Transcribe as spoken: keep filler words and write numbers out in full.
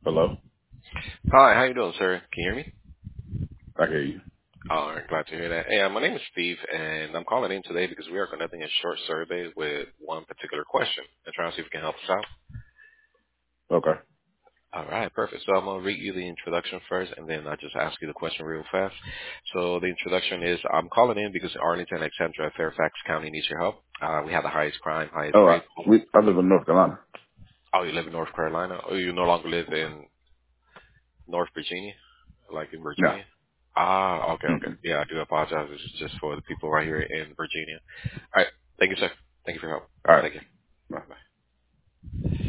Hello? Hi, how you doing, sir? Can you hear me? I hear you. All right, glad to hear that. Hey, uh, my name is Steve, and I'm calling in today because we are conducting a short survey with one particular question and trying to see if we can help us out. Okay. All right, perfect. So I'm going to read you the introduction first, and then I'll just ask you the question real fast. So the introduction is, I'm calling in because Arlington, Alexandra, and Fairfax County needs your help. Uh, we have the highest crime, highest Oh, I, rate. we, I live in North Carolina. Oh, you live in North Carolina? Oh, you no longer live in North Virginia, like in Yeah. Virginia? Ah, okay, okay. Mm-mm. Yeah, I do apologize. This is just for the people right here in Virginia. All right. Thank you, sir. Thank you for your help. All right. Thank you. Bye. Bye.